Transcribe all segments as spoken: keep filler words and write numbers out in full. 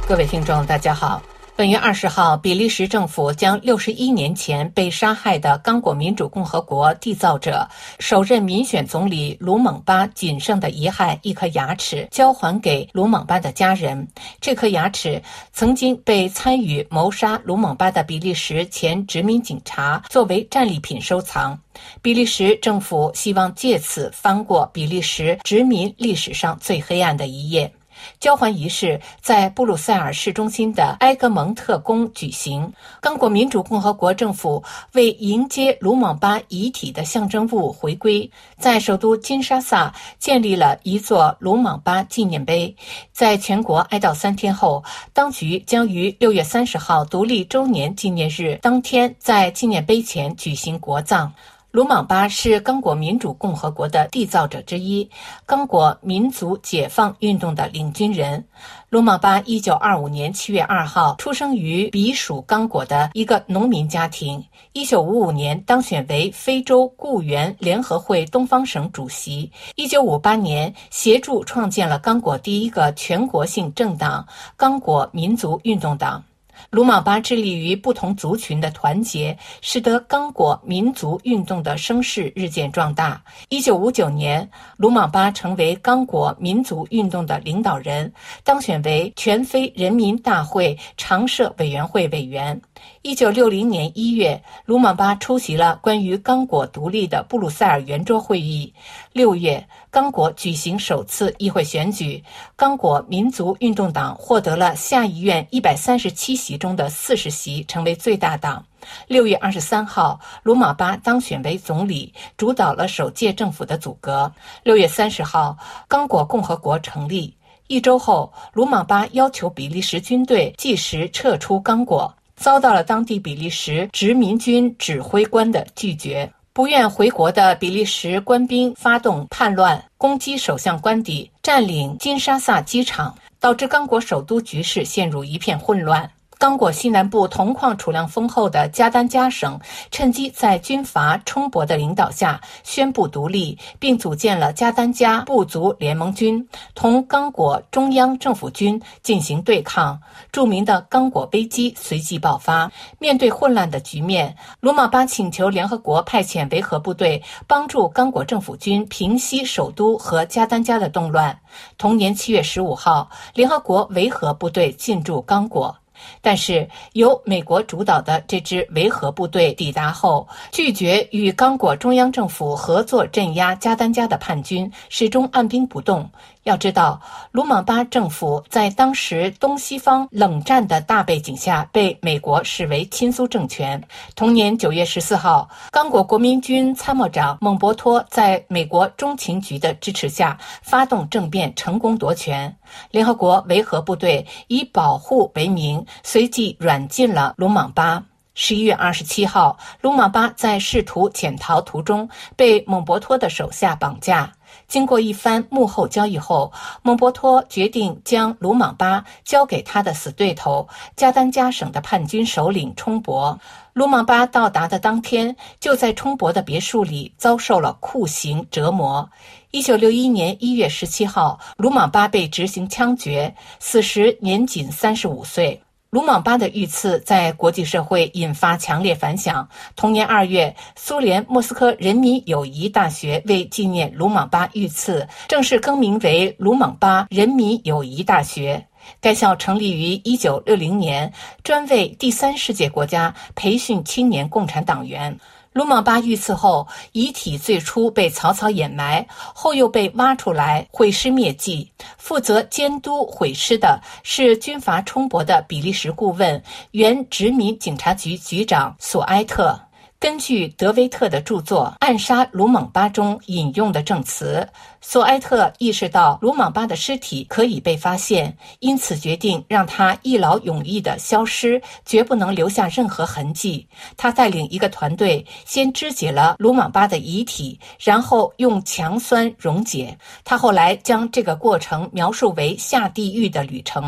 各位听众大家好，本月二十号，比利时政府将六十一年前被杀害的刚果民主共和国缔造者、首任民选总理鲁蒙巴仅剩的遗骸一颗牙齿交还给鲁蒙巴的家人。这颗牙齿曾经被参与谋杀鲁蒙巴的比利时前殖民警察作为战利品收藏。比利时政府希望借此翻过比利时殖民历史上最黑暗的一页。交还仪式在布鲁塞尔市中心的埃格蒙特宫举行。刚果民主共和国政府为迎接鲁蒙巴遗体的象征物回归，在首都金沙萨建立了一座鲁蒙巴纪念碑。在全国哀悼三天后，当局将于六月三十号独立周年纪念日当天在纪念碑前举行国葬。鲁蒙巴是刚果民主共和国的缔造者之一，刚果民族解放运动的领军人。鲁蒙巴一九二五年七月二号出生于比属刚果的一个农民家庭，一九五五年当选为非洲雇员联合会东方省主席，一九五八年协助创建了刚果第一个全国性政党刚果民族运动党。鲁蒙巴致力于不同族群的团结，使得刚果民族运动的声势日渐壮大。一九五九年，鲁蒙巴成为刚果民族运动的领导人，当选为全非人民大会常设委员会委员。一九六零年一月，鲁蒙巴出席了关于刚果独立的布鲁塞尔圆桌会议。六月，刚果举行首次议会选举，刚果民族运动党获得了下议院一百三十七席中的四十席，成为最大党。六月二十三号，鲁蒙巴当选为总理，主导了首届政府的组阁。六月三十号，刚果共和国成立。一周后，鲁蒙巴要求比利时军队即时撤出刚果，遭到了当地比利时殖民军指挥官的拒绝。不愿回国的比利时官兵发动叛乱，攻击首相官邸，占领金沙萨机场，导致刚果首都局势陷入一片混乱。刚果西南部铜矿储量丰厚的加丹加省趁机在军阀冲博的领导下宣布独立，并组建了加丹加部族联盟军，同刚果中央政府军进行对抗。著名的刚果危机随即爆发。面对混乱的局面，鲁蒙巴请求联合国派遣维和部队帮助刚果政府军平息首都和加丹加的动乱。同年七月十五号，联合国维和部队进驻刚果。但是由美国主导的这支维和部队抵达后，拒绝与刚果中央政府合作镇压加丹加的叛军，始终按兵不动。要知道，鲁蒙巴政府在当时东西方冷战的大背景下被美国视为亲苏政权。同年九月十四号，刚果国民军参谋长蒙博托在美国中情局的支持下发动政变，成功夺权。联合国维和部队以保护为名，随即软禁了鲁蒙巴。十一月二十七号，鲁蒙巴在试图潜逃途中被蒙博托的手下绑架。经过一番幕后交易后，蒙博托决定将鲁蒙巴交给他的死对头加丹加省的叛军首领冲博。鲁蒙巴到达的当天，就在冲博的别墅里遭受了酷刑折磨。一九六一年一月十七号，鲁蒙巴被执行枪决，死时年仅三十五岁。鲁蒙巴的遇刺在国际社会引发强烈反响。同年二月，苏联莫斯科人民友谊大学为纪念鲁蒙巴遇刺，正式更名为鲁蒙巴人民友谊大学。该校成立于一九六零年，专为第三世界国家培训青年共产党员。鲁蒙巴遇刺后，遗体最初被草草掩埋，后又被挖出来毁尸灭迹。负责监督毁尸的是军阀冲博的比利时顾问、原殖民警察局局长索埃特。根据德维特的著作《暗杀鲁蒙巴》中引用的证词，索埃特意识到鲁蒙巴的尸体可以被发现，因此决定让他一劳永逸地消失，绝不能留下任何痕迹。他带领一个团队先肢解了鲁蒙巴的遗体，然后用强酸溶解。他后来将这个过程描述为下地狱的旅程。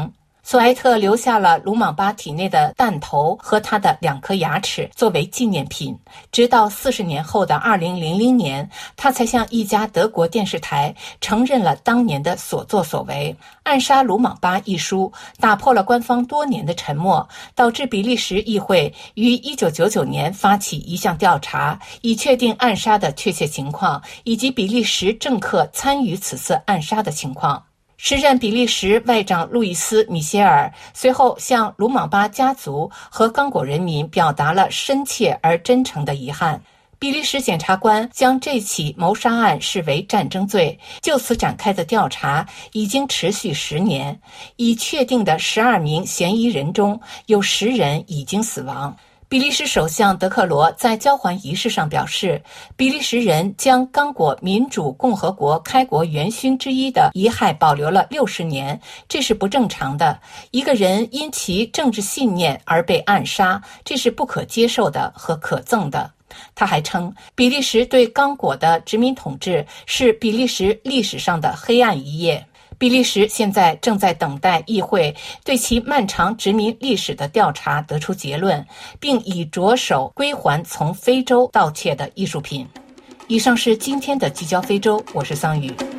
索埃特留下了鲁莽巴体内的弹头和他的两颗牙齿作为纪念品，直到四十年后的二零零零年，他才向一家德国电视台承认了当年的所作所为。暗杀鲁莽巴一书打破了官方多年的沉默，导致比利时议会于一九九九年发起一项调查，以确定暗杀的确切情况，以及比利时政客参与此次暗杀的情况。时任比利时外长路易斯·米歇尔随后向鲁莽巴家族和刚果人民表达了深切而真诚的遗憾。比利时检察官将这起谋杀案视为战争罪，就此展开的调查已经持续十年，已确定的十二名嫌疑人中有十人已经死亡。比利时首相德克罗在交还仪式上表示，比利时人将刚果民主共和国开国元勋之一的遗骸保留了六十年，这是不正常的。一个人因其政治信念而被暗杀，这是不可接受的和可憎的。他还称，比利时对刚果的殖民统治是比利时历史上的黑暗一页。比利时现在正在等待议会对其漫长殖民历史的调查得出结论，并已着手归还从非洲盗窃的艺术品。以上是今天的聚焦非洲，我是桑宇。